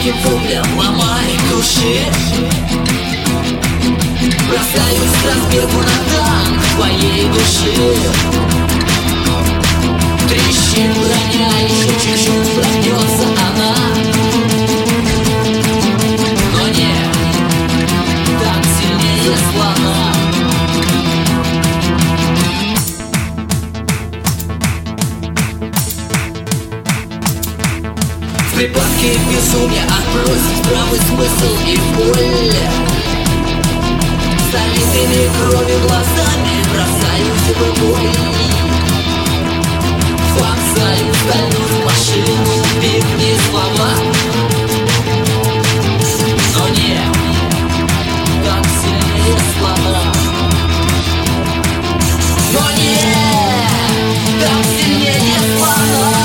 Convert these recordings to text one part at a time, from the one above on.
громким воплем ломай души. Бросаюсь с разбегу на танк твоей души. Трещит броня, еще чуть-чуть прогнется она. Но нет, так сильнее слона. В припадке безумия отбросить здравый смысл и боль. Залитыми кровью глазами бросаюсь в бой. Вонзаю стальную машину, пикни слова. Но нет, так сильнее слона. Но нет, так сильнее слона.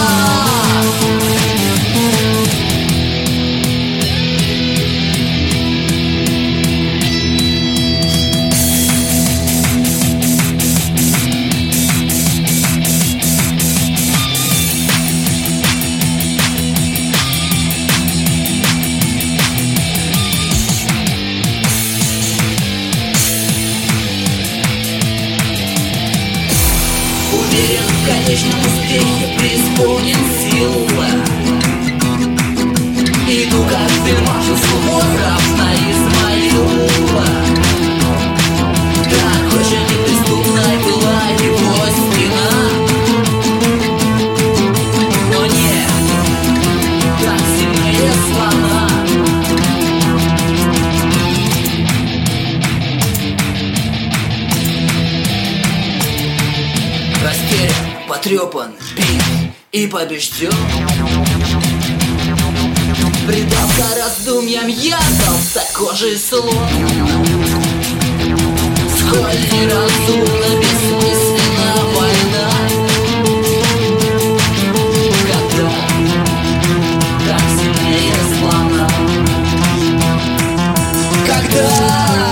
Уверен в конечном успехе, преисполнен сил. Иду как в фильмах Суворов на Измаил. Такой же неприступной была его стена. Но нет, так сильнее слона. Растерян, потрепан, бит и побежден. Предался раздумьям, я толстокожий слон. Сколь неразумно, бессмысленна война. Когда так сильнее слона. Когда